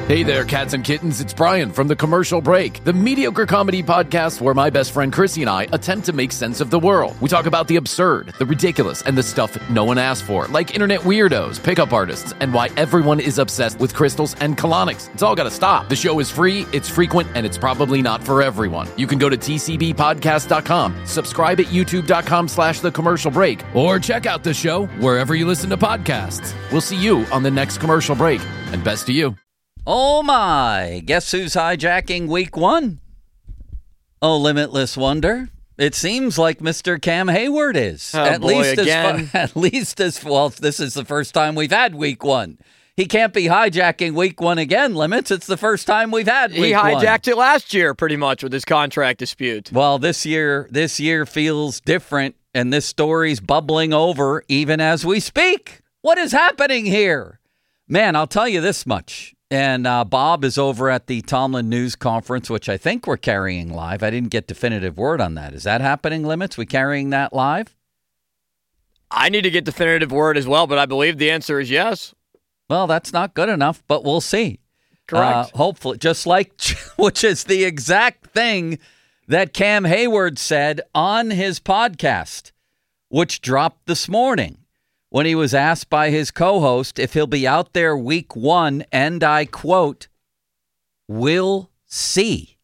Hey there, cats and kittens. It's Brian from The Commercial Break, the mediocre comedy podcast where my best friend Chrissy and I attempt to make sense of the world. We talk about the absurd, the ridiculous, and the stuff no one asked for, like internet weirdos, pickup artists, and why everyone is obsessed with crystals and colonics. It's all got to stop. The show is free, it's frequent, and it's probably not for everyone. You can go to tcbpodcast.com, subscribe at youtube.com/The Commercial Break, or check out the show wherever you listen to podcasts. We'll see you on the next Commercial Break, and best to you. Oh my, guess who's hijacking week one? Oh, Limitless Wonder. It seems like Mr. Cam Hayward is. Oh, at boy, least again. at least as well, this is the first time we've had week one. He can't be hijacking week one again, Limits. It's the first time we've had week one. He hijacked it last year pretty much with his contract dispute. Well, this year feels different, and this story's bubbling over even as we speak. What is happening here? Man, I'll tell you this much. And Bob is over at the Tomlin News Conference, which I think we're carrying live. I didn't get definitive word on that. Is that happening, Limits? We carrying that live? I need to get definitive word as well, but I believe the answer is yes. Well, that's not good enough, but we'll see. Correct. Hopefully, just like, which is the exact thing that Cam Hayward said on his podcast, which dropped this morning, when he was asked by his co-host if he'll be out there week one, and I quote, "We'll see."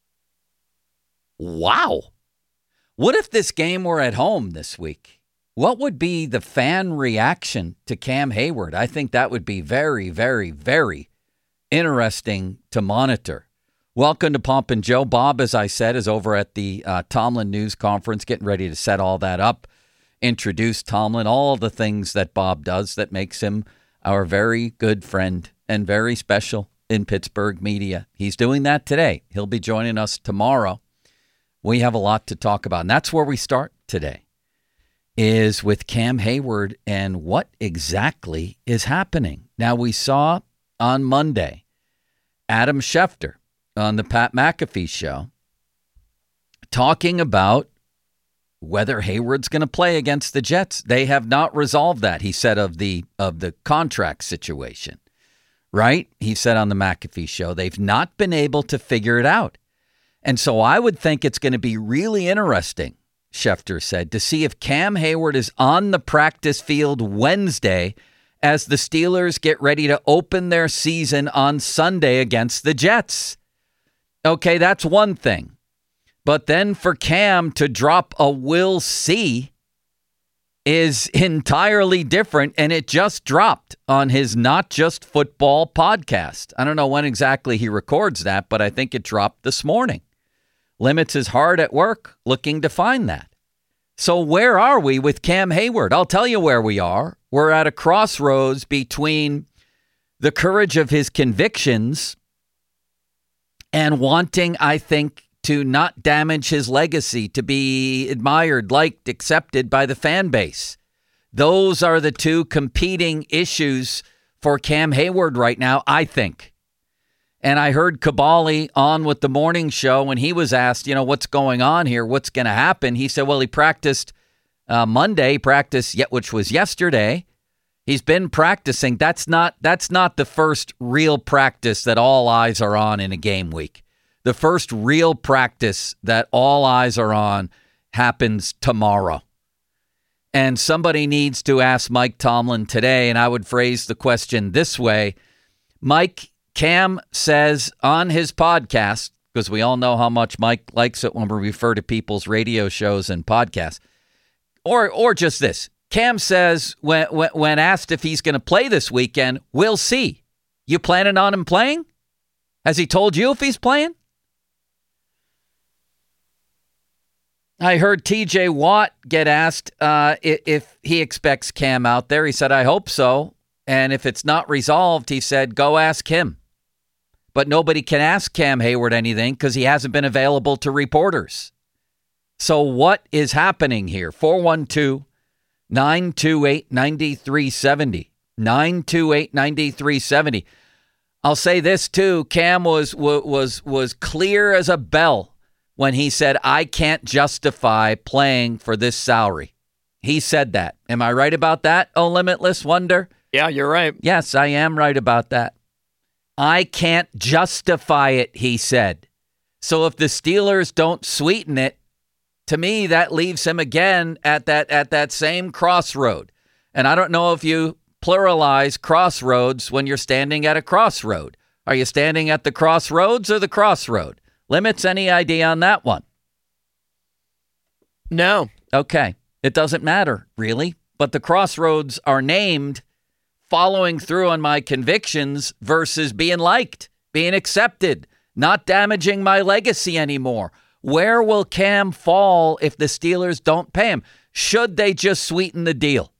Wow. What if this game were at home this week? What would be the fan reaction to Cam Hayward? I think that would be very, very, very interesting to monitor. Welcome to Pomp and Joe. Bob, as I said, is over at the Tomlin News Conference, getting ready to set all that up. Introduce Tomlin, all the things that Bob does that makes him our very good friend and very special in Pittsburgh media. He's doing that today. He'll be joining us tomorrow. We have a lot to talk about, and that's where we start today, is with Cam Hayward and what exactly is happening. Now, we saw on Monday Adam Schefter on the Pat McAfee show talking about whether Hayward's going to play against the Jets. They have not resolved that, he said, of the contract situation, right? He said on the McAfee show, they've not been able to figure it out. And so I would think it's going to be really interesting, Schefter said, to see if Cam Hayward is on the practice field Wednesday as the Steelers get ready to open their season on Sunday against the Jets. Okay, that's one thing. But then for Cam to drop a "we'll see" is entirely different, and it just dropped on his Not Just Football podcast. I don't know when exactly he records that, but I think it dropped this morning. Limits is hard at work looking to find that. So where are we with Cam Hayward? I'll tell you where we are. We're at a crossroads between the courage of his convictions and wanting, I think, to not damage his legacy, to be admired, liked, accepted by the fan base. Those are the two competing issues for Cam Hayward right now, I think. And I heard Kabali on with the morning show when he was asked, what's going on here? What's going to happen? He said, well, he practiced Monday, which was yesterday. He's been practicing. That's not the first real practice that all eyes are on in a game week. The first real practice that all eyes are on happens tomorrow. And somebody needs to ask Mike Tomlin today, and I would phrase the question this way. Mike, Cam says on his podcast, because we all know how much Mike likes it when we refer to people's radio shows and podcasts, or just this. Cam says when asked if he's going to play this weekend, we'll see. You planning on him playing? Has he told you if he's playing? I heard TJ Watt get asked if he expects Cam out there. He said, I hope so. And if it's not resolved, he said, go ask him. But nobody can ask Cam Hayward anything because he hasn't been available to reporters. So what is happening here? 412-928-9370. 928-9370. I'll say this too. Cam was clear as a bell when he said, I can't justify playing for this salary. He said that. Am I right about that, Oh Limitless Wonder? Yeah, you're right. Yes, I am right about that. I can't justify it, he said. So if the Steelers don't sweeten it, to me, that leaves him again at that same crossroad. And I don't know if you pluralize crossroads when you're standing at a crossroad. Are you standing at the crossroads or the crossroad? Limits, any idea on that one? No. Okay. It doesn't matter, really. But the crossroads are named following through on my convictions versus being liked, being accepted, not damaging my legacy anymore. Where will Cam fall if the Steelers don't pay him? Should they just sweeten the deal?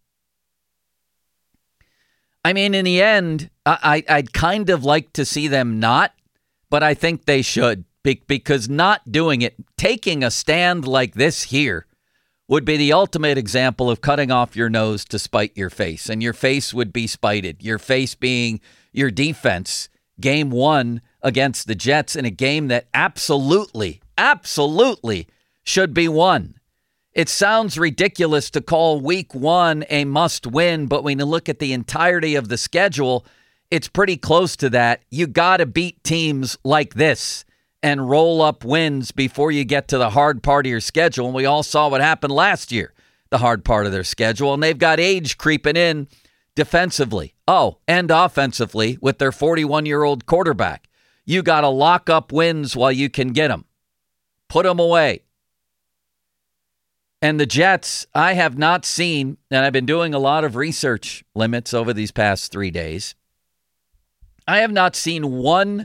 I mean, in the end, I'd kind of like to see them not, but I think they should because not doing it, taking a stand like this here, would be the ultimate example of cutting off your nose to spite your face, and your face would be spited, your face being your defense. Game 1 against the Jets in a game that absolutely should be won. It sounds ridiculous to call week 1 a must-win, but when you look at the entirety of the schedule, it's pretty close to that. You got to beat teams like this and roll up wins before you get to the hard part of your schedule. And we all saw what happened last year, the hard part of their schedule. And they've got age creeping in defensively. Oh, and offensively with their 41-year-old quarterback. You got to lock up wins while you can get them. Put them away. And the Jets, I have not seen, and I've been doing a lot of research, Limits, over these past 3 days. I have not seen one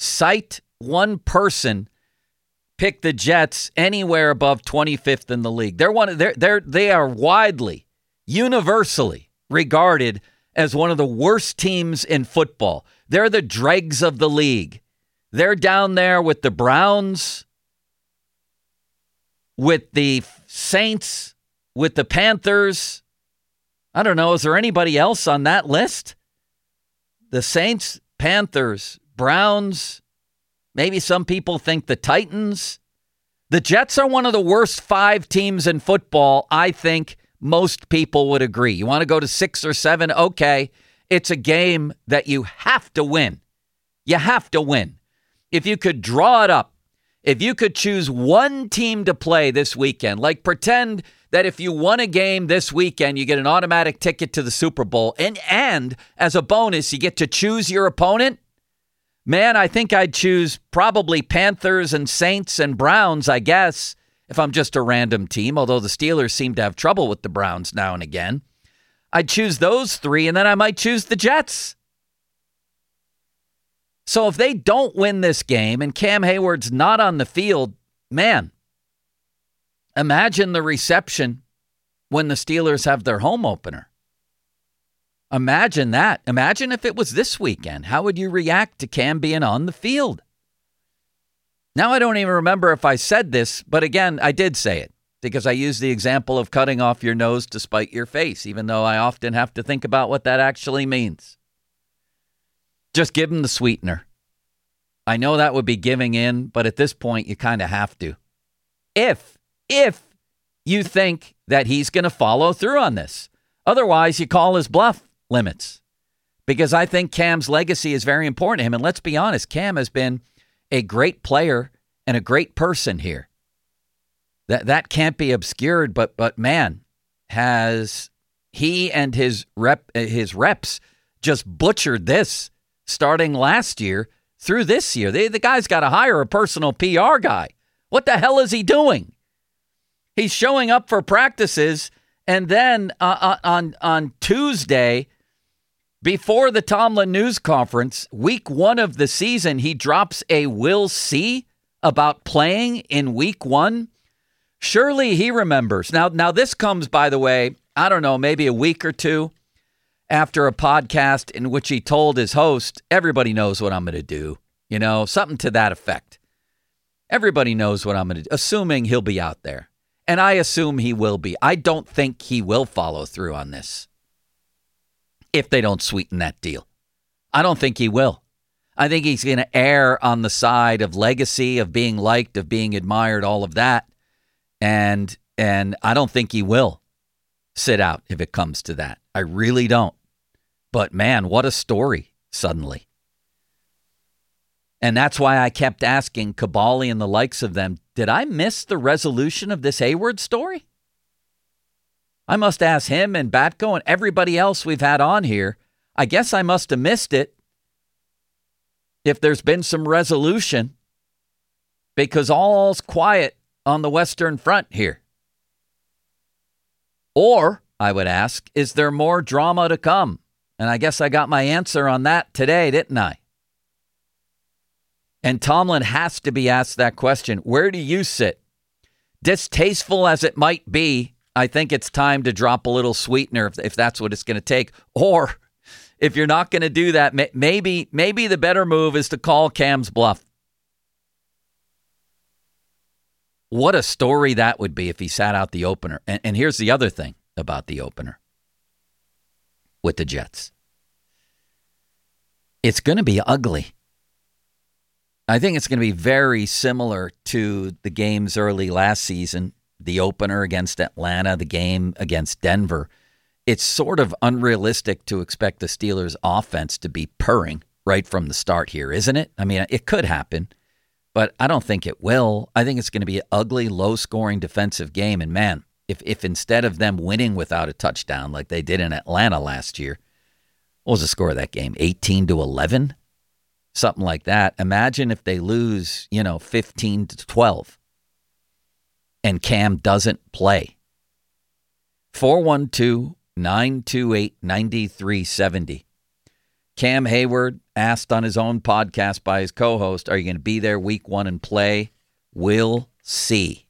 person pick the Jets anywhere above 25th in the league. They are widely, universally regarded as one of the worst teams in football. They're the dregs of the league. They're down there with the Browns, with the Saints, with the Panthers. I don't know. Is there anybody else on that list? The Saints, Panthers, Browns. Maybe some people think the Titans. The Jets are one of the worst 5 teams in football. I think most people would agree. You want to go to 6 or 7? Okay. It's a game that you have to win. You have to win. If you could draw it up, if you could choose one team to play this weekend, like pretend that if you won a game this weekend, you get an automatic ticket to the Super Bowl, and as a bonus, you get to choose your opponent. Man, I think I'd choose probably Panthers and Saints and Browns, I guess, if I'm just a random team, although the Steelers seem to have trouble with the Browns now and again. I'd choose those 3, and then I might choose the Jets. So if they don't win this game and Cam Hayward's not on the field, man, imagine the reception when the Steelers have their home opener. Imagine that. Imagine if it was this weekend. How would you react to Cam being on the field? Now, I don't even remember if I said this, but again, I did say it because I used the example of cutting off your nose to spite your face, even though I often have to think about what that actually means. Just give him the sweetener. I know that would be giving in, but at this point, you kind of have to. If you think that he's going to follow through on this. Otherwise, you call his bluff, Limits. Because I think Cam's legacy is very important to him. And let's be honest, Cam has been a great player and a great person here. That can't be obscured, but man, has he and his reps just butchered this starting last year through this year. The guy's got to hire a personal PR guy. What the hell is he doing? He's showing up for practices, and then on Tuesday, before the Tomlin news conference, week 1 of the season, he drops a "we'll see" about playing in week 1. Surely he remembers. Now this comes, by the way, I don't know, maybe a week or 2 after a podcast in which he told his host, everybody knows what I'm going to do. You know, something to that effect. Everybody knows what I'm going to do, assuming he'll be out there. And I assume he will be. I don't think he will follow through on this if they don't sweeten that deal. I don't think he will. I think he's going to err on the side of legacy, of being liked, of being admired, all of that. And I don't think he will sit out if it comes to that. I really don't. But man, what a story suddenly. And that's why I kept asking Cabali and the likes of them, did I miss the resolution of this Hayward story? I must ask him and Batko and everybody else we've had on here. I guess I must have missed it if there's been some resolution, because all's quiet on the Western Front here. Or, I would ask, is there more drama to come? And I guess I got my answer on that today, didn't I? And Tomlin has to be asked that question. Where do you sit? Distasteful as it might be, I think it's time to drop a little sweetener if that's what it's going to take. Or if you're not going to do that, maybe the better move is to call Cam's bluff. What a story that would be if he sat out the opener. And here's the other thing about the opener with the Jets. It's going to be ugly. I think it's going to be very similar to the games early last season, the opener against Atlanta, the game against Denver. It's sort of unrealistic to expect the Steelers' offense to be purring right from the start here, isn't it? I mean, it could happen, but I don't think it will. I think it's going to be an ugly, low-scoring defensive game. And, man, if instead of them winning without a touchdown like they did in Atlanta last year, what was the score of that game? 18-11? Something like that. Imagine if they lose, 15-12 and Cam doesn't play. 412-928-9370. Cam Hayward asked on his own podcast by his co-host, are you going to be there week 1 and play? We'll see.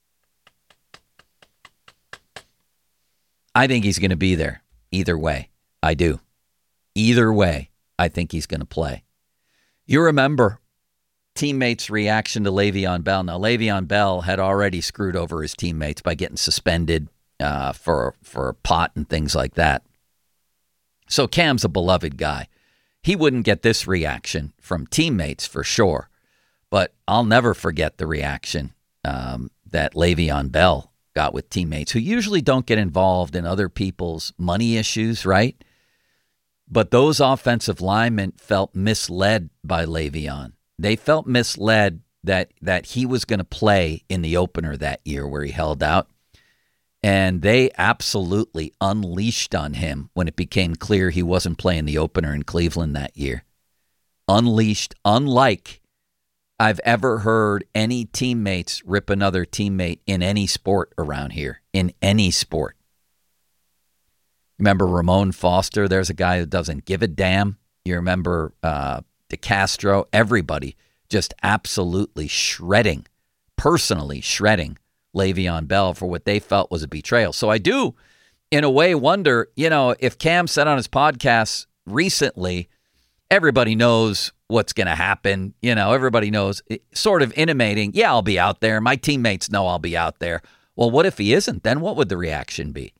I think he's going to be there. Either way, I do. Either way, I think he's going to play. You remember teammates' reaction to Le'Veon Bell. Now, Le'Veon Bell had already screwed over his teammates by getting suspended for pot and things like that. So Cam's a beloved guy. He wouldn't get this reaction from teammates for sure. But I'll never forget the reaction that Le'Veon Bell got with teammates who usually don't get involved in other people's money issues, right? But those offensive linemen felt misled by Le'Veon. They felt misled that he was going to play in the opener that year where he held out. And they absolutely unleashed on him when it became clear he wasn't playing the opener in Cleveland that year. Unleashed, unlike I've ever heard any teammates rip another teammate in any sport around here, in any sport. Remember Ramon Foster? There's a guy who doesn't give a damn. You remember DeCastro? Everybody just absolutely shredding, personally shredding Le'Veon Bell for what they felt was a betrayal. So I do, in a way, wonder, if Cam said on his podcast recently, everybody knows what's going to happen. Everybody knows, sort of intimating, yeah, I'll be out there. My teammates know I'll be out there. Well, what if he isn't? Then what would the reaction be?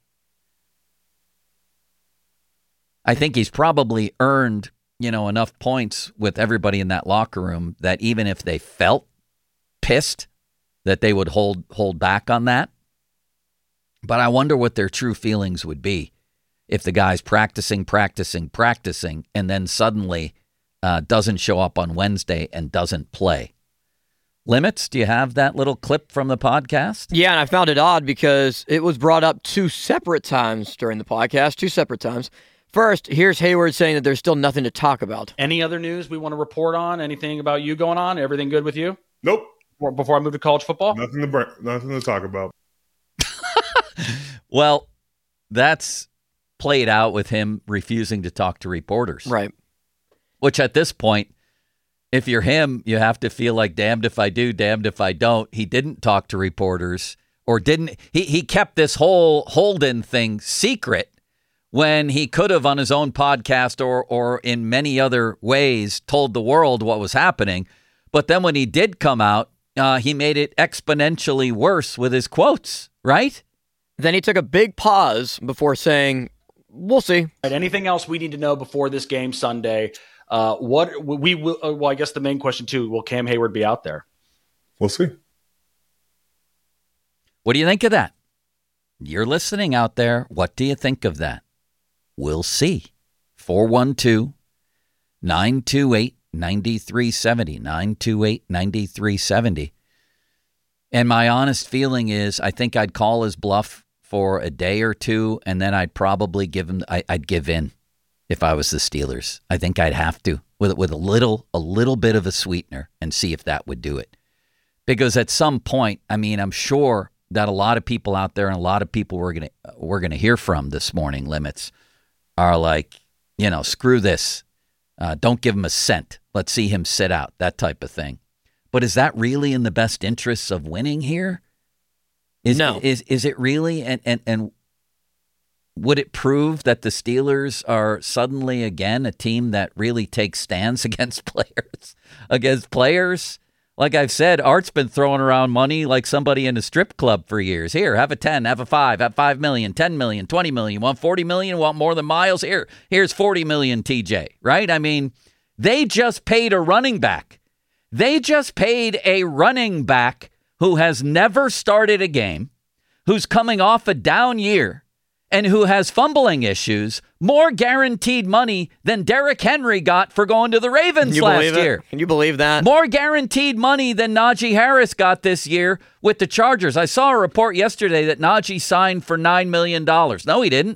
I think he's probably earned, enough points with everybody in that locker room that even if they felt pissed, that they would hold back on that. But I wonder what their true feelings would be if the guy's practicing, and then suddenly doesn't show up on Wednesday and doesn't play. Limits, do you have that little clip from the podcast? Yeah, and I found it odd because it was brought up 2 separate times during the podcast, 2 separate times. First, here's Hayward saying that there's still nothing to talk about. Any other news we want to report on? Anything about you going on? Everything good with you? Nope. Before I move to college football? Nothing to talk about. Well, that's played out with him refusing to talk to reporters. Right. Which at this point, if you're him, you have to feel like damned if I do, damned if I don't. He didn't talk to reporters he kept this whole Holden thing secret when he could have on his own podcast or in many other ways told the world what was happening. But then when he did come out, he made it exponentially worse with his quotes, right? Then he took a big pause before saying, we'll see. Right, anything else we need to know before this game Sunday? What we will? Well, I guess the main question too: will Cam Hayward be out there? We'll see. What do you think of that? You're listening out there. What do you think of that? We'll see. 412-928-9370. 928-9370. And my honest feeling is I think I'd call his bluff for a day or two, and then I'd probably I'd give in if I was the Steelers. I think I'd have to with a little bit of a sweetener and see if that would do it. Because at some point, I mean, I'm sure that a lot of people out there and a lot of people we're gonna hear from this morning, Limits, are like, screw this. Don't give him a cent. Let's see him sit out, that type of thing. But is that really in the best interests of winning here? No. Is it really? And would it prove that the Steelers are suddenly, again, a team that really takes stands against players? Like I've said, Art's been throwing around money like somebody in a strip club for years. Here, have a 10, have a 5, have 5 million, 10 million, 20 million. Want 40 million? Want more than Miles? Here's 40 million, TJ, right? I mean, they just paid a running back. They just paid a running back who has never started a game, who's coming off a down year, and who has fumbling issues, more guaranteed money than Derrick Henry got for going to the Ravens last year. Can you believe that? More guaranteed money than Najee Harris got this year with the Chargers. I saw a report yesterday that Najee signed for $9 million. No, he didn't.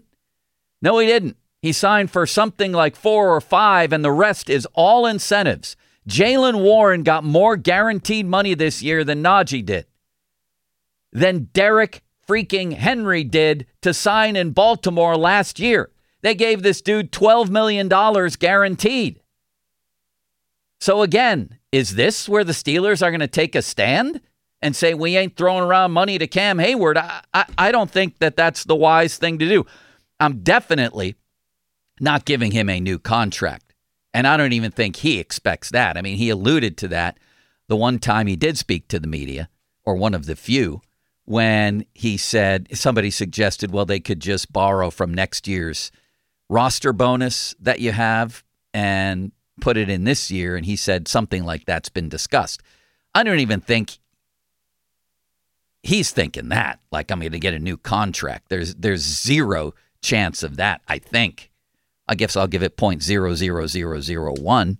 He signed for something like 4 or 5, and the rest is all incentives. Jaylen Warren got more guaranteed money this year than Najee did, than Derrick freaking Henry did to sign in Baltimore last year. They gave this dude $12 million guaranteed. So again, is this where the Steelers are going to take a stand and say, we ain't throwing around money to Cam Hayward? I don't think that that's the wise thing to do. I'm definitely not giving him a new contract. And I don't even think he expects that. I mean, he alluded to that the one time he did speak to the media, or one of the few, when he said, somebody suggested, well, they could just borrow from next year's roster bonus that you have and put it in this year. And he said something like that's been discussed. I don't even think he's thinking that, like I'm going to get a new contract. There's zero chance of that, I think. I guess I'll give it 0.00001.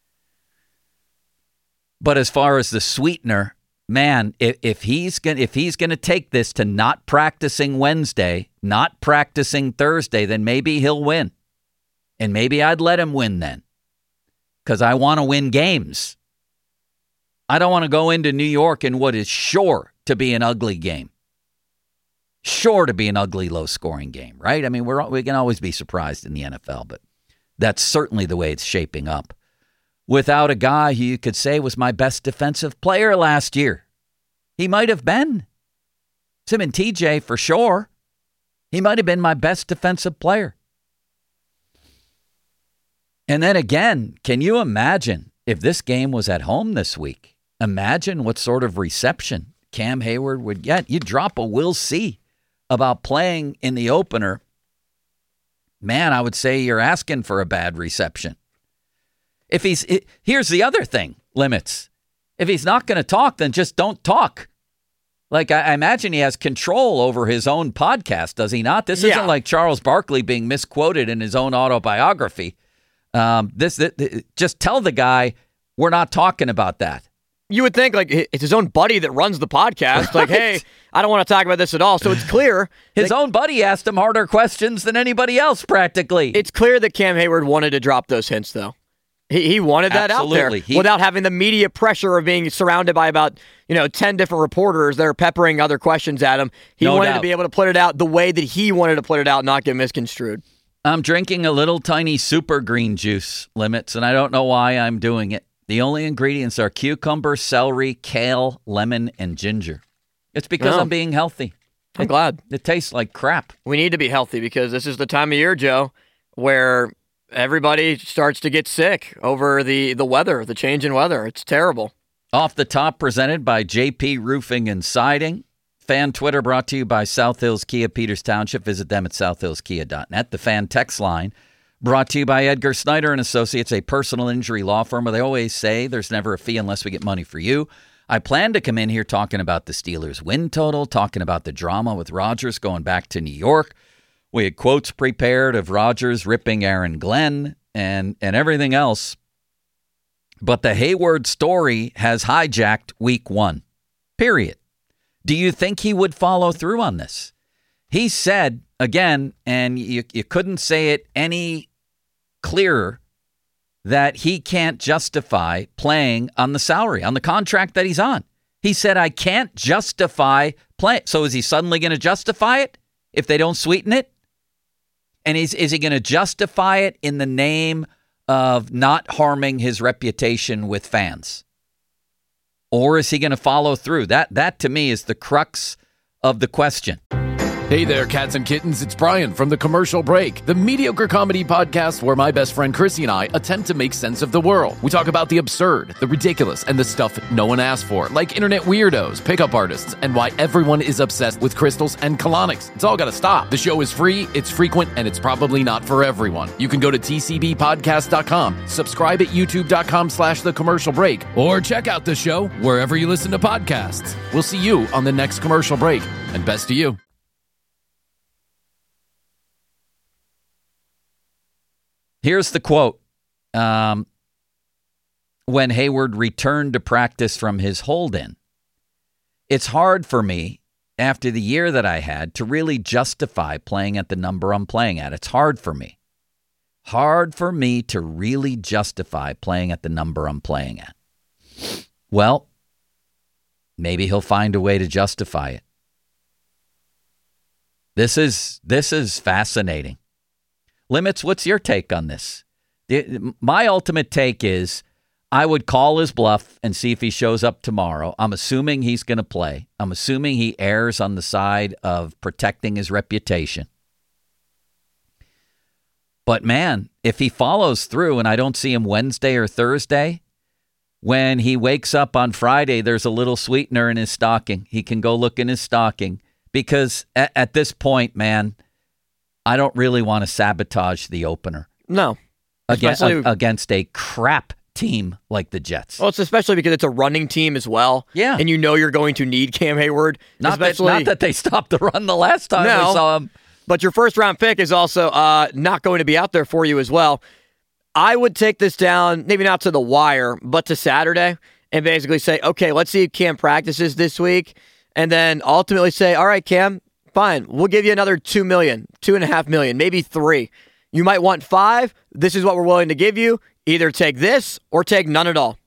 But as far as the sweetener, man, if he's gonna take this to not practicing Wednesday, not practicing Thursday, then maybe he'll win. And maybe I'd let him win then. Because I want to win games. I don't want to go into New York in what is sure to be an ugly game. Sure to be an ugly, low-scoring game, right? I mean, we can always be surprised in the NFL, but that's certainly the way it's shaping up. Without a guy who you could say was my best defensive player last year. He might have been. It's him and TJ for sure. He might have been my best defensive player. And then again, can you imagine if this game was at home this week? Imagine what sort of reception Cam Hayward would get. You drop a we'll see about playing in the opener, man, I would say you're asking for a bad reception. Here's the other thing, Limits. If he's not going to talk, then just don't talk. Like, I imagine he has control over his own podcast, does he not? This isn't like Charles Barkley being misquoted in his own autobiography. Just tell the guy, we're not talking about that. You would think, like, it's his own buddy that runs the podcast. Right. Like, hey, I don't want to talk about this at all. So it's clear. His own buddy asked him harder questions than anybody else, practically. It's clear that Cam Hayward wanted to drop those hints, though. He wanted that Absolutely. out there without having the media pressure of being surrounded by about 10 different reporters that are peppering other questions at him. He wanted to be able to put it out the way that he wanted to put it out, not get misconstrued. I'm drinking a little tiny super green juice, Limits, and I don't know why I'm doing it. The only ingredients are cucumber, celery, kale, lemon, and ginger. It's because I'm being healthy. I'm glad. It tastes like crap. We need to be healthy because this is the time of year, Joe, where everybody starts to get sick over the weather, the change in weather. It's terrible. Off the Top presented by JP Roofing and Siding. Fan Twitter brought to you by South Hills Kia Peters Township. Visit them at southhillskia.net. The Fan Text Line brought to you by Edgar Snyder & Associates, a personal injury law firm where they always say there's never a fee unless we get money for you. I plan to come in here talking about the Steelers' win total, talking about the drama with Rodgers going back to New York. We had quotes prepared of Rodgers ripping Aaron Glenn and everything else. But the Hayward story has hijacked week 1, period. Do you think he would follow through on this? He said, again, and you couldn't say it any clearer, that he can't justify playing on the salary, on the contract that he's on. He said, I can't justify playing. So is he suddenly going to justify it if they don't sweeten it? And is he going to justify it in the name of not harming his reputation with fans? Or is he going to follow through? That to me is the crux of the question. Hey there, cats and kittens. It's Brian from The Commercial Break, the mediocre comedy podcast where my best friend Chrissy and I attempt to make sense of the world. We talk about the absurd, the ridiculous, and the stuff no one asked for, like internet weirdos, pickup artists, and why everyone is obsessed with crystals and colonics. It's all got to stop. The show is free, it's frequent, and it's probably not for everyone. You can go to tcbpodcast.com, subscribe at youtube.com/The Commercial Break, or check out the show wherever you listen to podcasts. We'll see you on the next Commercial Break, and best to you. Here's the quote. When Hayward returned to practice from his hold-in, it's hard for me, after the year that I had, to really justify playing at the number I'm playing at. It's hard for me. Hard for me to really justify playing at the number I'm playing at. Well, maybe he'll find a way to justify it. This is fascinating. Limits, what's your take on this? My ultimate take is I would call his bluff and see if he shows up tomorrow. I'm assuming he's going to play. I'm assuming he errs on the side of protecting his reputation. But man, if he follows through and I don't see him Wednesday or Thursday, when he wakes up on Friday, there's a little sweetener in his stocking. He can go look in his stocking because at this point, man, I don't really want to sabotage the opener. No. Against a crap team like the Jets. Well, it's especially because it's a running team as well. Yeah. And you know you're going to need Cam Hayward. Not that they stopped the run the last time we saw him. But your first round pick is also not going to be out there for you as well. I would take this down, maybe not to the wire, but to Saturday and basically say, okay, let's see if Cam practices this week. And then ultimately say, all right, Cam, fine, we'll give you another $2 million, $2.5 million, maybe $3 million. You might want $5 million. This is what we're willing to give you. Either take this or take none at all.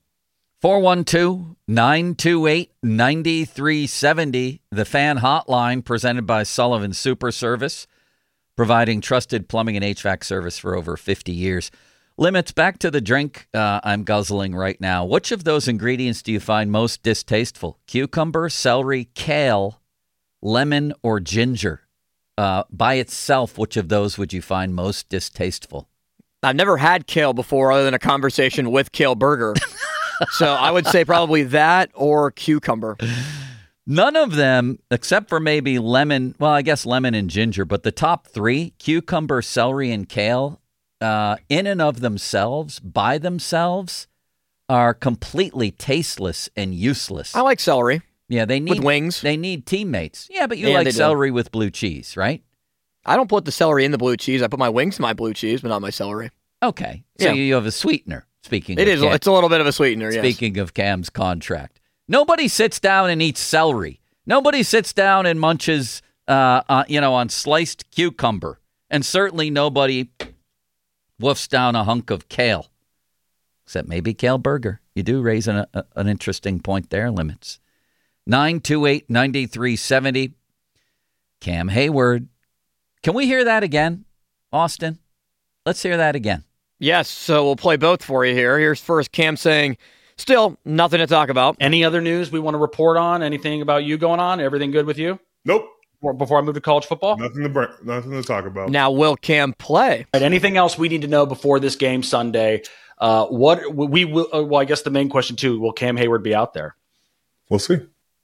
412-928-9370, the fan hotline presented by Sullivan Super Service, providing trusted plumbing and HVAC service for over 50 years. Limits, back to the drink I'm guzzling right now. Which of those ingredients do you find most distasteful? Cucumber, celery, kale, lemon, or ginger? By itself, which of those would you find most distasteful? I've never had kale before other than a conversation with Kale Burger. So I would say probably that or cucumber. None of them, except for maybe lemon. Well, I guess lemon and ginger. But the top three, cucumber, celery, and kale, in and of themselves, by themselves, are completely tasteless and useless. I like celery. Yeah, they need with wings. They need teammates. Yeah, but you like celery with blue cheese, right? I don't put the celery in the blue cheese. I put my wings in my blue cheese, but not my celery. Okay, so you have a sweetener. Speaking, it is. Cam, it's a little bit of a sweetener. Speaking of Cam's contract, nobody sits down and eats celery. Nobody sits down and munches, on sliced cucumber, and certainly nobody woofs down a hunk of kale, except maybe Kale Burger. You do raise an interesting point there. Limits 928-9370. Cam Hayward. Can we hear that again, Austin? Let's hear that again. Yes, so we'll play both for you here. Here's first Cam saying, still nothing to talk about. Any other news we want to report on? Anything about you going on? Everything good with you? Nope. Before I move to college football? Nothing to talk about. Now, will Cam play? Right, anything else we need to know before this game Sunday? I guess the main question, too, will Cam Hayward be out there? We'll see.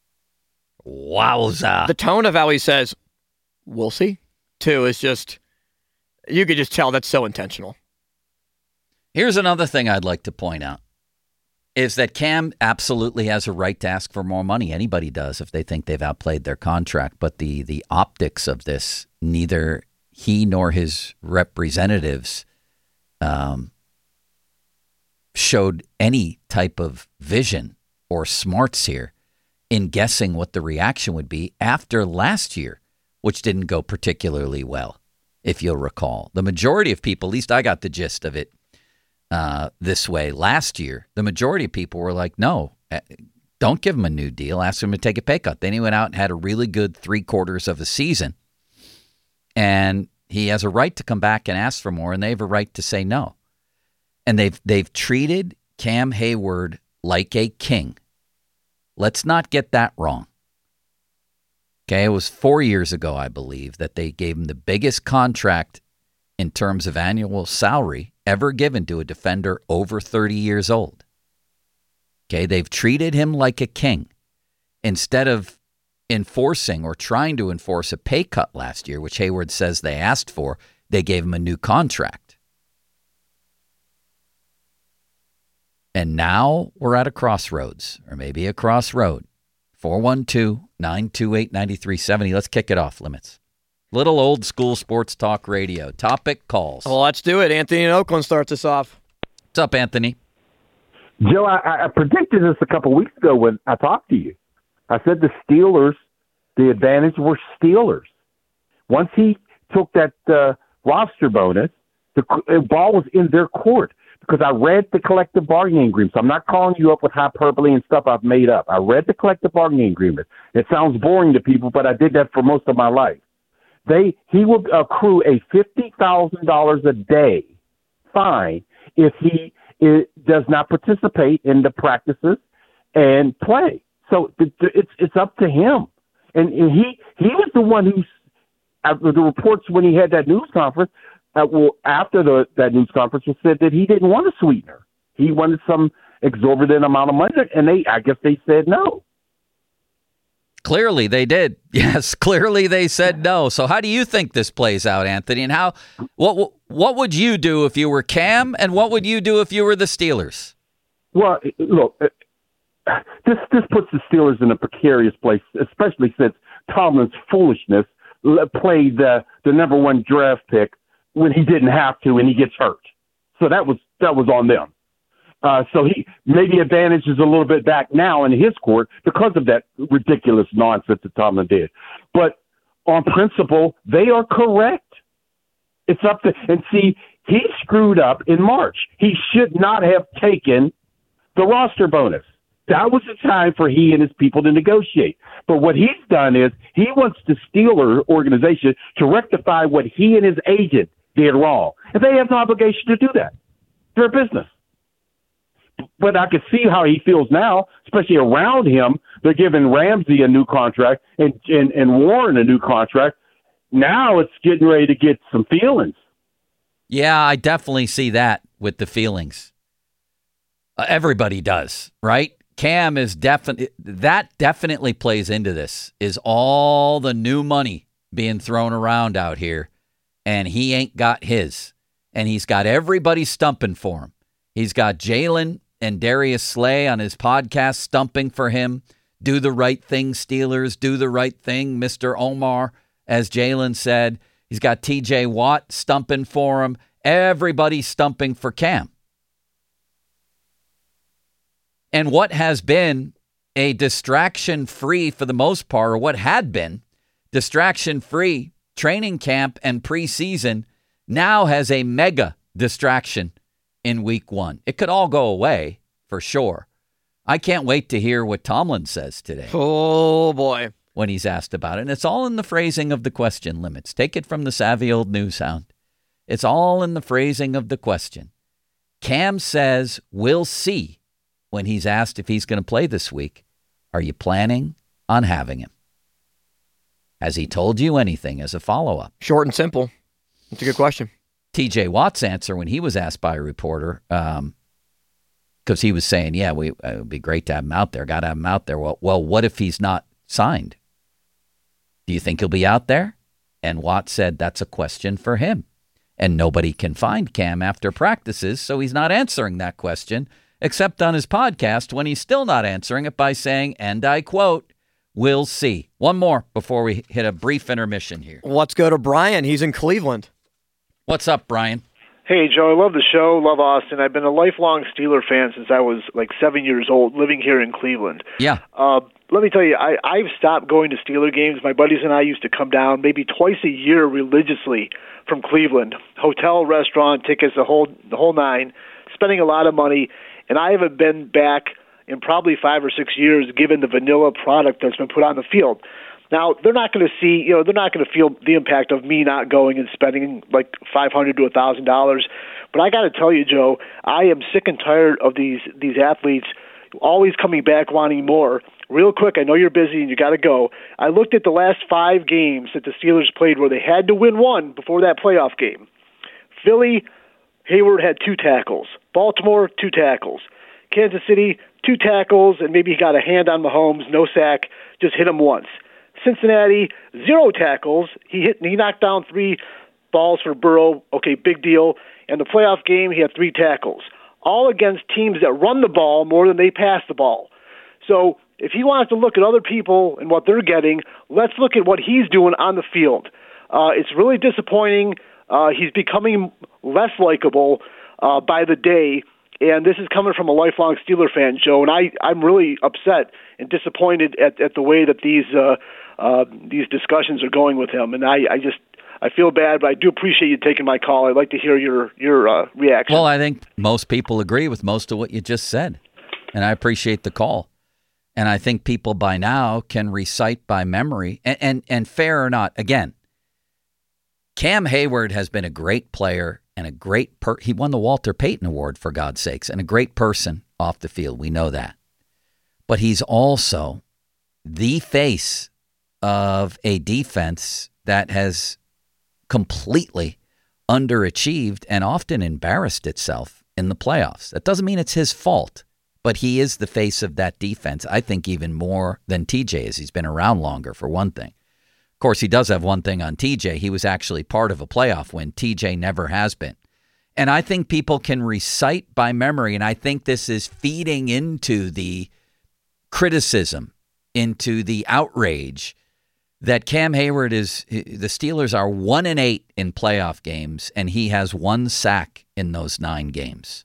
Wowza. The tone of how he says, we'll see, too, is just, you could just tell that's so intentional. Here's another thing I'd like to point out, is that Cam absolutely has a right to ask for more money. Anybody does if they think they've outplayed their contract. But the optics of this, neither he nor his representatives showed any type of vision or smarts here in guessing what the reaction would be after last year, which didn't go particularly well, if you'll recall. The majority of people, at least I got the gist of it this way last year, the majority of people were like, no, don't give him a new deal. Ask him to take a pay cut. Then he went out and had a really good 3/4 of a season. And he has a right to come back and ask for more, and they have a right to say no. And they've treated Cam Hayward like a king. Let's not get that wrong. Okay, it was 4 years ago, I believe, that they gave him the biggest contract in terms of annual salary ever given to a defender over 30 years old. Okay, they've treated him like a king. Instead of enforcing or trying to enforce a pay cut last year, which Hayward says they asked for, they gave him a new contract. And now we're at a crossroads, or maybe a crossroad. 412-928-9370. Let's kick it off, Limits. Little old school sports talk radio. Topic calls. Well, let's do it. Anthony in Oakland starts us off. What's up, Anthony? Joe, I predicted this a couple weeks ago when I talked to you. I said the Steelers, the advantage were Steelers. Once he took that roster bonus, the ball was in their court because I read the collective bargaining agreement. So I'm not calling you up with hyperbole and stuff I've made up. I read the collective bargaining agreement. It sounds boring to people, but I did that for most of my life. He will accrue a $50,000 a day fine if he does not participate in the practices and play. So it's up to him. And he was the one who, the reports when he had that news conference, after that news conference was said that he didn't want a sweetener. He wanted some exorbitant amount of money, and I guess they said no. Clearly they did. Yes, clearly they said no. So how do you think this plays out, Anthony? And what would you do if you were Cam, and what would you do if you were the Steelers? Well, look, this puts the Steelers in a precarious place, especially since Tomlin's foolishness played the number one draft pick when he didn't have to, and he gets hurt. So that was on them. So he maybe advantages a little bit back now in his court because of that ridiculous nonsense that Tomlin did. But on principle, they are correct. It's up to, and see, he screwed up in March. He should not have taken the roster bonus. That was the time for he and his people to negotiate. But what he's done is he wants the Steeler organization to rectify what he and his agent did wrong. And they have no obligation to do that. They're a business. But I can see how he feels now, especially around him. They're giving Ramsey a new contract and Warren a new contract. Now it's getting ready to get some feelings. Yeah, I definitely see that with the feelings. Everybody does, right? Cam is definitely plays into this, is all the new money being thrown around out here, and he ain't got his. And he's got everybody stumping for him. He's got Jalen and Darius Slay on his podcast stumping for him. Do the right thing, Steelers. Do the right thing, Mr. Omar, as Jalen said. He's got TJ Watt stumping for him. Everybody stumping for Cam. And what has been a distraction-free, for the most part, or what had been distraction-free training camp and preseason, now has a mega distraction in week one. It could all go away, for sure. I can't wait to hear what Tomlin says today. Oh, boy. When he's asked about it. And it's all in the phrasing of the question, Limits. Take it from the savvy old news hound. It's all in the phrasing of the question. Cam says, we'll see, when he's asked if he's going to play this week. Are you planning on having him? Has he told you anything as a follow-up? Short and simple. That's a good question. TJ Watt's answer when he was asked by a reporter, because he was saying, yeah, it would be great to have him out there. Got to have him out there. Well, what if he's not signed? Do you think he'll be out there? And Watt said that's a question for him. And nobody can find Cam after practices, so he's not answering that question, except on his podcast when he's still not answering it by saying, and I quote, we'll see. One more before we hit a brief intermission here. Let's go to Brian. He's in Cleveland. What's up, Brian? Hey, Joe, I love the show, love Austin. I've been a lifelong Steeler fan since I was like 7 years old, living here in Cleveland. Yeah. Let me tell you, I've stopped going to Steeler games. My buddies and I used to come down maybe twice a year religiously from Cleveland. Hotel, restaurant, tickets, the whole nine, spending a lot of money. And I haven't been back in probably 5 or 6 years given the vanilla product that's been put on the field. Now, they're not going to see, they're not going to feel the impact of me not going and spending like $500 to $1,000. But I got to tell you, Joe, I am sick and tired of these athletes always coming back wanting more. Real quick, I know you're busy and you got to go. I looked at the last 5 games that the Steelers played where they had to win one before that playoff game. Philly, Hayward had 2 tackles. Baltimore, 2 tackles. Kansas City, 2 tackles, and maybe he got a hand on Mahomes, no sack, just hit him once. Cincinnati, 0 tackles. He knocked down 3 balls for Burrow. Okay, big deal. And the playoff game, he had 3 tackles. All against teams that run the ball more than they pass the ball. So if he wants to look at other people and what they're getting, let's look at what he's doing on the field. It's really disappointing. He's becoming less likable by the day. And this is coming from a lifelong Steeler fan, Joe, and I'm really upset and disappointed at the way that these discussions are going with him. And I feel bad, but I do appreciate you taking my call. I'd like to hear your reaction. Well, I think most people agree with most of what you just said, and I appreciate the call. And I think people by now can recite by memory, and fair or not, again, Cam Hayward has been a great player and a great he won the Walter Payton Award, for God's sakes, and a great person off the field. We know that. But he's also the face of a defense that has completely underachieved and often embarrassed itself in the playoffs. That doesn't mean it's his fault, but he is the face of that defense, I think even more than TJ is. He's been around longer, for one thing. Of course, he does have one thing on TJ. He was actually part of a playoff win. TJ never has been. And I think people can recite by memory, and I think this is feeding into the criticism, into the outrage that Cam Hayward the Steelers are 1-8 in playoff games, and he has 1 sack in those 9 games.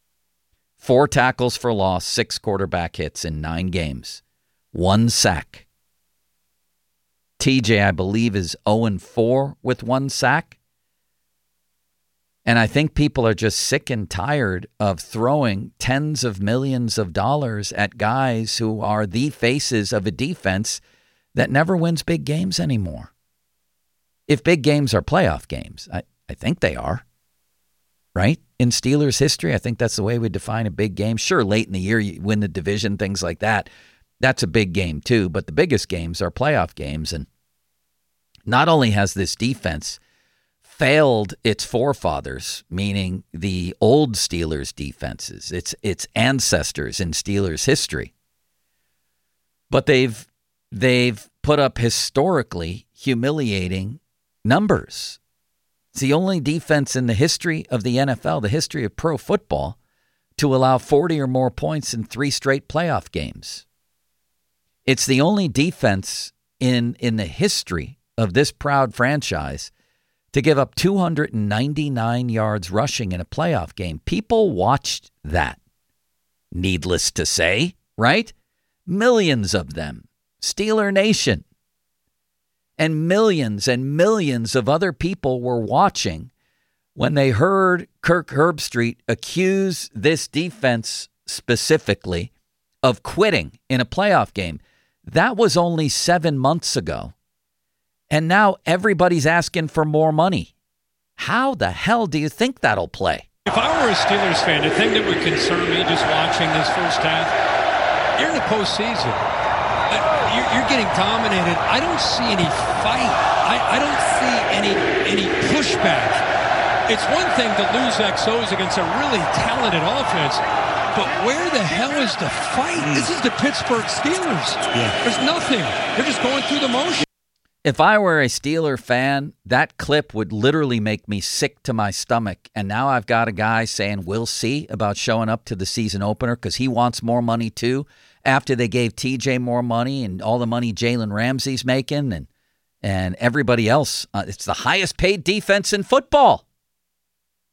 4 tackles for loss, 6 quarterback hits in 9 games. 1 sack. TJ, I believe, is 0-4 with 1 sack. And I think people are just sick and tired of throwing tens of millions of dollars at guys who are the faces of a defense that never wins big games anymore. If big games are playoff games, I think they are, right? In Steelers history, I think that's the way we define a big game. Sure, late in the year, you win the division, things like that. That's a big game too, but the biggest games are playoff games. And not only has this defense failed its forefathers, meaning the old Steelers defenses, its ancestors in Steelers history, but they've put up historically humiliating numbers. It's the only defense in the history of the NFL, the history of pro football, to allow 40 or more points in 3 straight playoff games. It's the only defense in the history of this proud franchise to give up 299 yards rushing in a playoff game. People watched that, needless to say, right? Millions of them. Steeler Nation. And millions of other people were watching when they heard Kirk Herbstreit accuse this defense specifically of quitting in a playoff game. That was only 7 months ago. And now everybody's asking for more money. How the hell do you think that'll play? If I were a Steelers fan, the thing that would concern me just watching this first half, you're in the postseason. You're getting dominated. I don't see any fight. I don't see any pushback. It's one thing to lose XOs against a really talented offense, but where the hell is the fight? This is the Pittsburgh Steelers. Yeah. There's nothing. They're just going through the motion. If I were a Steeler fan, that clip would literally make me sick to my stomach. And now I've got a guy saying we'll see about showing up to the season opener because he wants more money too, after they gave TJ more money and all the money Jalen Ramsey's making and everybody else. It's the highest paid defense in football.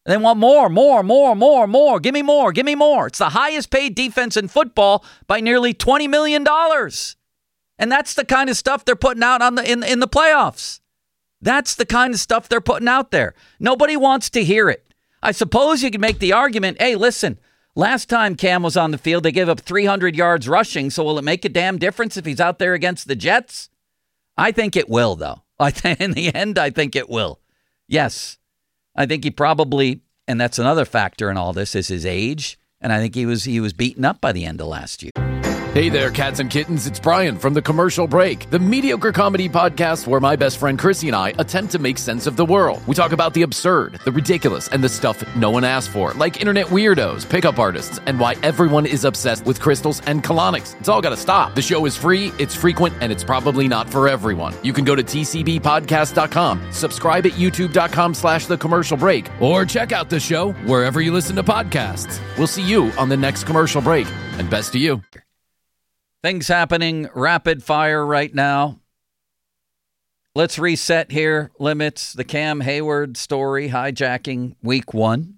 They want more. Give me more. It's the highest paid defense in football by nearly $20 million. And that's the kind of stuff they're putting out in the playoffs. That's the kind of stuff they're putting out there. Nobody wants to hear it. I suppose you could make the argument, hey, listen, last time Cam was on the field, they gave up 300 yards rushing, so will it make a damn difference if he's out there against the Jets? I think it will, though. In the end, I think it will. Yes. I think he probably, and that's another factor in all this, is his age. And I think he was beaten up by the end of last year. Hey there, cats and kittens. It's Brian from The Commercial Break, the mediocre comedy podcast where my best friend Chrissy and I attempt to make sense of the world. We talk about the absurd, the ridiculous, and the stuff no one asked for, like internet weirdos, pickup artists, and why everyone is obsessed with crystals and colonics. It's all got to stop. The show is free, it's frequent, and it's probably not for everyone. You can go to tcbpodcast.com, subscribe at youtube.com/The Commercial Break, or check out the show wherever you listen to podcasts. We'll see you on the next Commercial Break, and best to you. Things happening rapid fire right now. Let's reset here. Limits, the Cam Hayward story, hijacking week 1.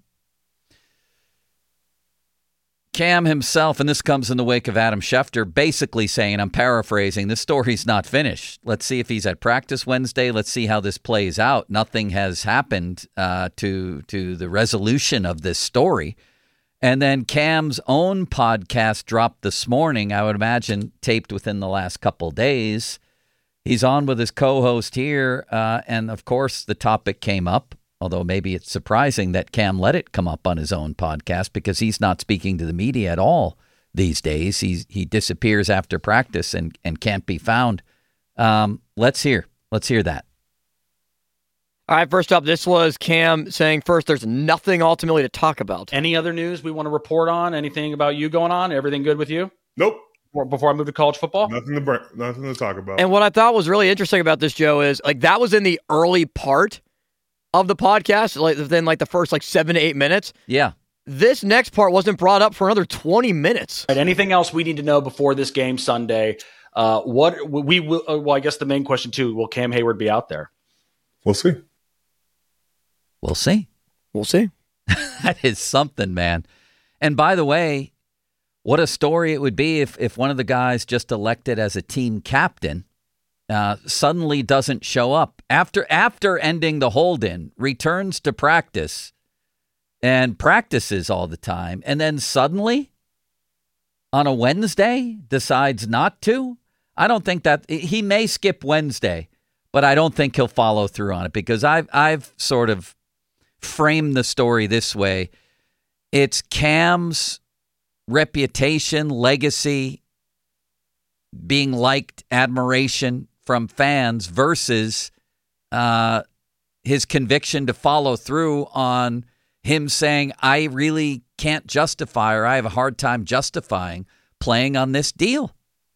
Cam himself, and this comes in the wake of Adam Schefter, basically saying, I'm paraphrasing, this story's not finished. Let's see if he's at practice Wednesday. Let's see how this plays out. Nothing has happened to the resolution of this story. And then Cam's own podcast dropped this morning, I would imagine taped within the last couple days. He's on with his co-host here, and of course the topic came up, although maybe it's surprising that Cam let it come up on his own podcast because he's not speaking to the media at all these days. He disappears after practice and can't be found. Let's hear that. All right, first up, this was Cam saying first there's nothing ultimately to talk about. Any other news we want to report on? Anything about you going on? Everything good with you? Nope. Before I move to college football? Nothing to talk about. And what I thought was really interesting about this, Joe, is like that was in the early part of the podcast, like within like the first 7 to 8 minutes. Yeah. This next part wasn't brought up for another 20 minutes. Right, anything else we need to know before this game Sunday? What we will? Well, I guess the main question too: will Cam Hayward be out there? We'll see. We'll see. We'll see. That is something, man. And by the way, what a story it would be if one of the guys just elected as a team captain suddenly doesn't show up after ending the hold-in, returns to practice and practices all the time, and then suddenly on a Wednesday decides not to. I don't think that he may skip Wednesday, but I don't think he'll follow through on it because I've sort of framed the story this way. It's Cam's reputation, legacy, being liked, admiration from fans versus his conviction to follow through on him saying, I really can't justify, or I have a hard time justifying playing on this deal.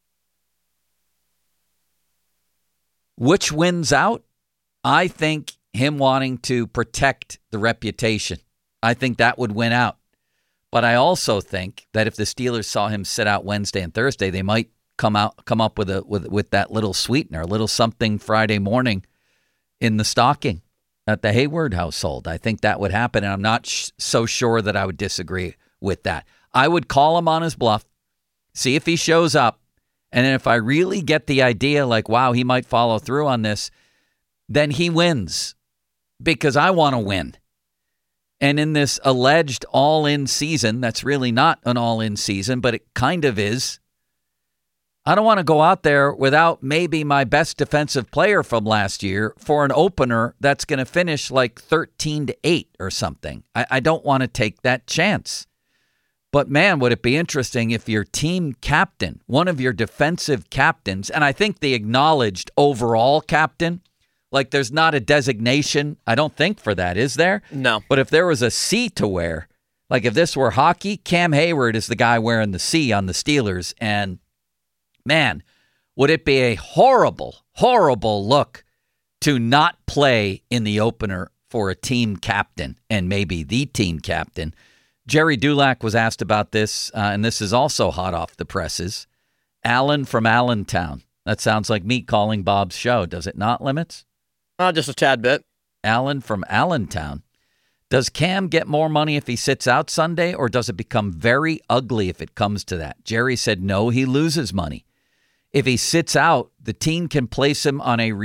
Which wins out? I think him wanting to protect the reputation. I think that would win out. But I also think that if the Steelers saw him sit out Wednesday and Thursday, they might come up with that little sweetener, a little something Friday morning in the stocking at the Hayward household. I think that would happen, and I'm not so sure that I would disagree with that. I would call him on his bluff, see if he shows up, and then if I really get the idea like, wow, he might follow through on this, then he wins because I want to win. And in this alleged all-in season, that's really not an all-in season, but it kind of is. I don't want to go out there without maybe my best defensive player from last year for an opener that's going to finish like 13-8 or something. I don't want to take that chance. But man, would it be interesting if your team captain, one of your defensive captains, and I think the acknowledged overall captain, like there's not a designation, I don't think, for that, is there? No. But if there was a C to wear, like if this were hockey, Cam Hayward is the guy wearing the C on the Steelers. And man, would it be a horrible, horrible look to not play in the opener for a team captain and maybe the team captain. Jerry Dulac was asked about this, and this is also hot off the presses. Alan from Allentown. That sounds like me calling Bob's show, does it not, Limits? Just a tad bit. Alan from Allentown Does Cam get more money if he sits out Sunday, or does it become very ugly if it comes to that? Jerry said no, he loses money. If he sits out, the team can place him on a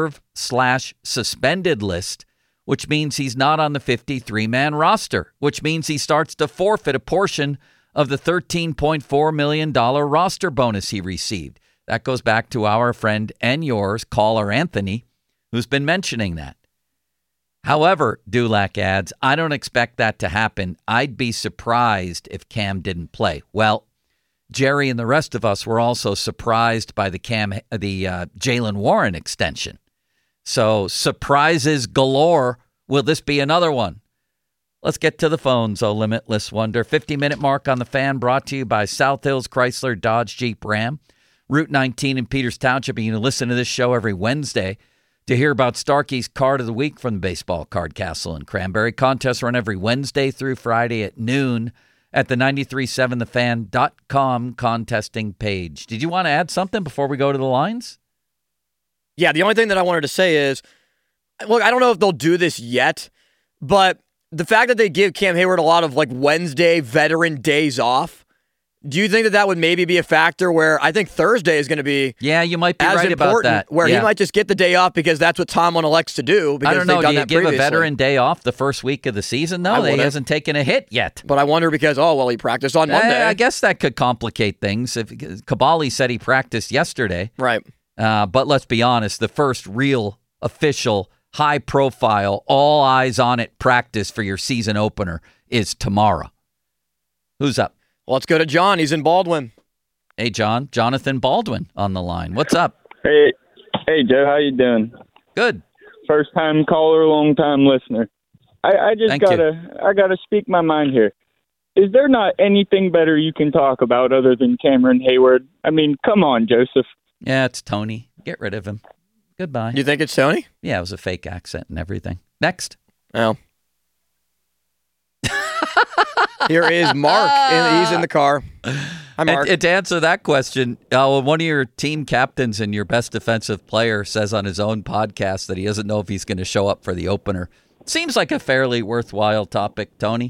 reserve/suspended list, which means he's not on the 53-man roster, which means he starts to forfeit a portion of the $13.4 million roster bonus he received. That goes back to our friend and yours, caller Anthony, who's been mentioning that. However, Dulac adds, I don't expect that to happen. I'd be surprised if Cam didn't play. Well, Jerry and the rest of us were also surprised by the Jaylen Warren extension. So surprises galore. Will this be another one? Let's get to the phones, oh limitless wonder. 50-minute mark on the Fan, brought to you by South Hills Chrysler Dodge Jeep Ram. Route 19 in Peters Township. You can listen to this show every Wednesday to hear about Starkey's Card of the Week from the Baseball Card Castle in Cranberry. Contests run every Wednesday through Friday at noon at the 937thefan.com contesting page. Did you want to add something before we go to the lines? Yeah, the only thing that I wanted to say is, look, I don't know if they'll do this yet, but the fact that they give Cam Hayward a lot of like Wednesday veteran days off, do you think that that would maybe be a factor where I think Thursday is going to be you might be as right important, about that. where he might just get the day off because that's what Tomlin elects to do. Because I don't know. Done Do you that give previously. a veteran day off the first week of the season? No, he hasn't taken a hit yet. But I wonder because, he practiced on Monday. I guess that could complicate things. If Caballi said he practiced yesterday. Right. But let's be honest, the first real, official, high-profile, all-eyes-on-it practice for your season opener is tomorrow. Who's up? Well, let's go to John. He's in Baldwin. Hey, John. Jonathan Baldwin on the line. What's up? Hey, Joe. How you doing? Good. First-time caller, long-time listener. I gotta speak my mind here. Is there not anything better you can talk about other than Cameron Hayward? I mean, come on, Joseph. Yeah, it's Tony. Get rid of him. Goodbye. You think it's Tony? Yeah, it was a fake accent and everything. Next. Oh. Here is Mark. He's in the car. Hi, Mark. And to answer that question, one of your team captains and your best defensive player says on his own podcast that he doesn't know if he's going to show up for the opener. Seems like a fairly worthwhile topic, Tony.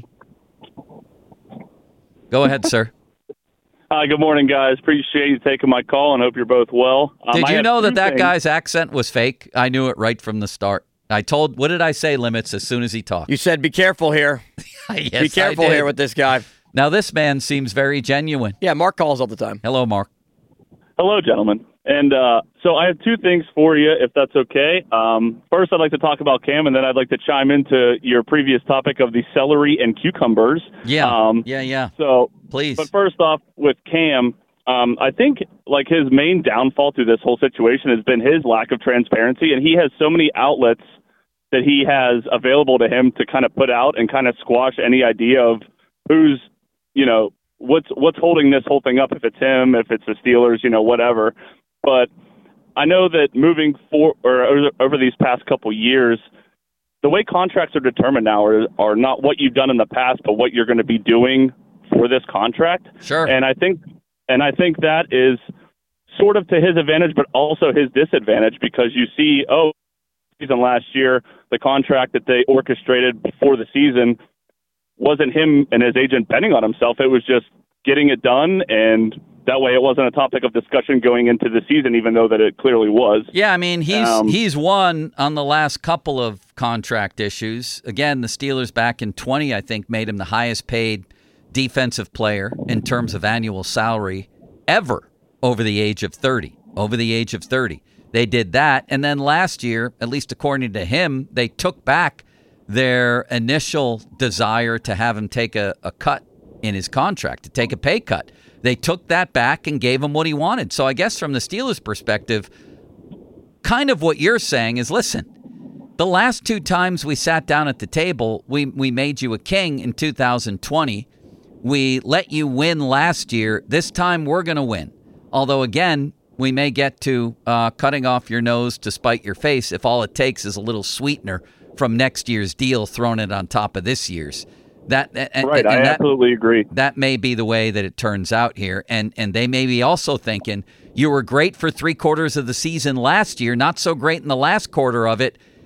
Go ahead, sir. Good morning, guys. Appreciate you taking my call and hope you're both well. Did you know that guy's accent was fake? I knew it right from the start. What did I say, Limits, as soon as he talked? You said, be careful here. Yes, be careful here with this guy. Now, this man seems very genuine. Yeah, Mark calls all the time. Hello, Mark. Hello, gentlemen. And so I have two things for you, if that's okay. First, I'd like to talk about Cam, and then I'd like to chime into your previous topic of the celery and cucumbers. Yeah, yeah. So, please. But first off, with Cam, I think like his main downfall through this whole situation has been his lack of transparency, and he has so many outlets that he has available to him to kind of put out and kind of squash any idea of who's, what's holding this whole thing up, if it's him, if it's the Steelers, whatever. But I know that moving over these past couple years, the way contracts are determined now are not what you've done in the past, but what you're going to be doing for this contract. Sure. And I think that is sort of to his advantage, but also his disadvantage, because you see, season last year, the contract that they orchestrated before the season wasn't him and his agent betting on himself. It was just getting it done, and that way it wasn't a topic of discussion going into the season, even though that it clearly was. Yeah, I mean, he's won on the last couple of contract issues. Again, the Steelers back in 20, I think, made him the highest paid defensive player in terms of annual salary ever over the age of 30. They did that, and then last year, at least according to him, they took back their initial desire to have him take a cut in his contract, to take a pay cut. They took that back and gave him what he wanted. So I guess from the Steelers' perspective, kind of what you're saying is, listen, the last two times we sat down at the table, we made you a king in 2020. We let you win last year. This time we're going to win. Although, again, we may get to cutting off your nose to spite your face if all it takes is a little sweetener from next year's deal, throwing it on top of this year's. I absolutely agree. That may be the way that it turns out here. And they may be also thinking, you were great for 3/4 of the season last year, not so great in the last quarter of it.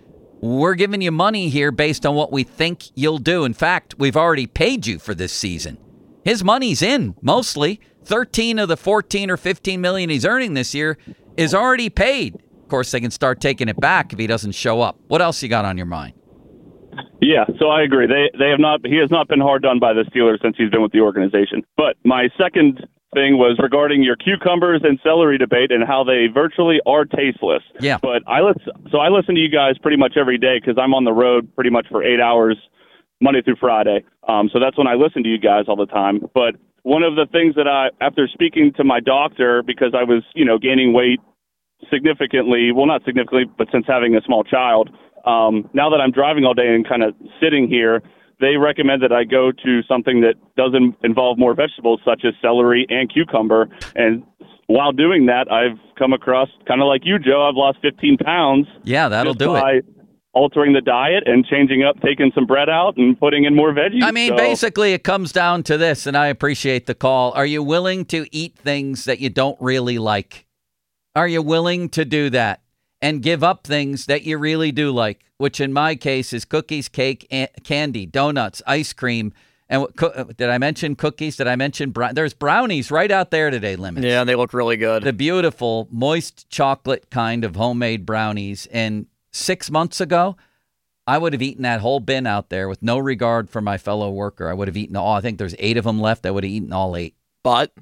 We're giving you money here based on what we think you'll do. In fact, we've already paid you for this season. His money's in, mostly. 13 of the 14 or 15 million he's earning this year is already paid. Of course, they can start taking it back if he doesn't show up. What else you got on your mind? Yeah, so I agree. He has not been hard done by the Steelers since he's been with the organization. But my second thing was regarding your cucumbers and celery debate and how they virtually are tasteless. Yeah. But I listen to you guys pretty much every day because I'm on the road pretty much for 8 hours Monday through Friday. So that's when I listen to you guys all the time. But one of the things that after speaking to my doctor, because I was, gaining weight significantly, well, not significantly, but since having a small child, now that I'm driving all day and kind of sitting here, they recommend that I go to something that doesn't involve more vegetables, such as celery and cucumber. And while doing that, I've come across, kind of like you, Joe, I've lost 15 pounds. Yeah, that'll do it. Altering the diet and changing up, taking some bread out and putting in more veggies. I mean, basically it comes down to this, and I appreciate the call. Are you willing to eat things that you don't really like? Are you willing to do that and give up things that you really do like, which in my case is cookies, cake, candy, donuts, ice cream. And did I mention cookies? Did I mention there's brownies right out there today, Limits. Yeah, they look really good. The beautiful moist chocolate kind of homemade brownies. And 6 months ago, I would have eaten that whole bin out there with no regard for my fellow worker. I would have eaten all. I think there's 8 of them left. I would have eaten all 8. But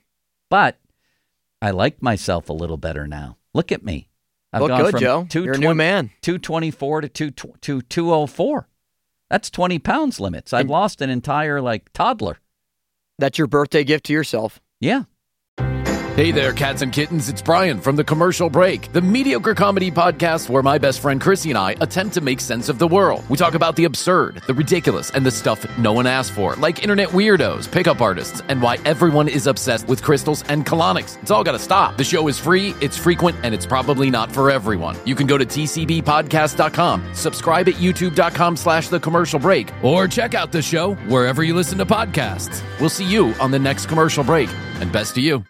I like myself a little better now. Look at me. I've Look gone good, from Joe. You're a new man. 224 to 204. That's 20 pounds, Limits. I've lost an entire toddler. That's your birthday gift to yourself. Yeah. Hey there, cats and kittens. It's Brian from The Commercial Break, the mediocre comedy podcast where my best friend Chrissy and I attempt to make sense of the world. We talk about the absurd, the ridiculous, and the stuff no one asked for, like internet weirdos, pickup artists, and why everyone is obsessed with crystals and colonics. It's all got to stop. The show is free, it's frequent, and it's probably not for everyone. You can go to tcbpodcast.com, subscribe at youtube.com/The Commercial Break, or check out the show wherever you listen to podcasts. We'll see you on the next Commercial Break, and best to you.